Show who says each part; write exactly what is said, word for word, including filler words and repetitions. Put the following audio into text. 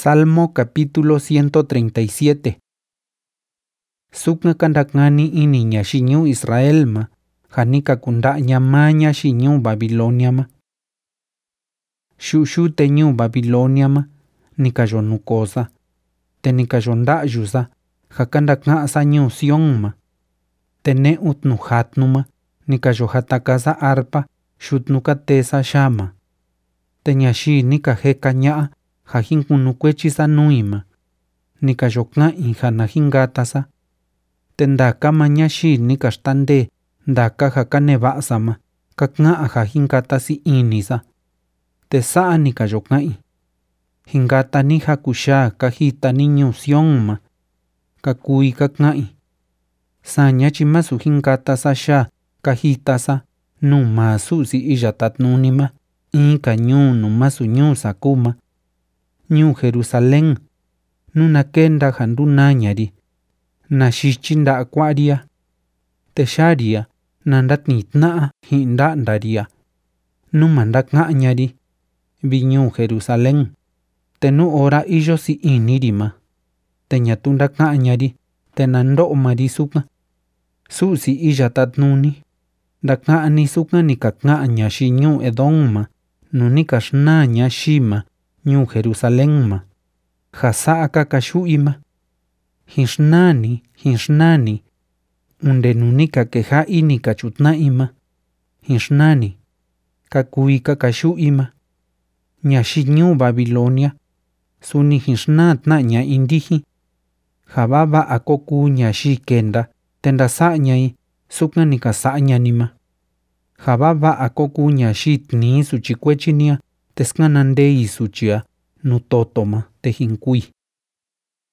Speaker 1: Salmo capítulo ciento treinta y siete. Sukna kandakngani ininya shinyu Israelma, hanika kundanya manya shinyu Babiloniama. Shushu tenyu Babiloniama, nikayonukosa, tenikayondayusa, hakandakngasa nyu Sionma. Tene utnuhatnuma, nikayohatakasa arpa, shutnukatesa shama. Tenyashi nikahekanya hajinkunukwechisa nuima. Nikayoknai hanahingatasa. Tendaka mañashi nikashtande, ndaka hakanevasama, kaknaa hajingatasi inisa. Tesaa nikayoknai. Hingata ni hakusha kahita niñu Sionma. Kakui kaknai. Saña chimasu hingatasa sha kahitasa, numasu si iyatatnunima, inka nyu numasu nyu sakuma. Nyu Jerusalén, nuna kenda handunañari, nashichinda aquaria. Tesharia, nandatnitnaa hindandaria. Numandakñari, viñu Jerusalén. Tenu ora iyo si inirima. Teñatundakñari, tenando marisuka. Susi iyatatnuni. Dakñani suka nikakñaña shinyu Edomma, nunikashnaña shima. Nyu Jerusalénma, hasaka kashuima. Hinshnani, hinshnani, unde nunika keha inika chutnaima. Hinshnani, kakuika kashuima. Nyashi nyu Babilonia, suni hinshnatna nya indihi. Hababa akoku nyashi kenda, tenda sañai, sukna nika sañanima. Hababa akoku nyashi tni suchikwechinia. Teskanandei suchia, nutotoma, tejinkui.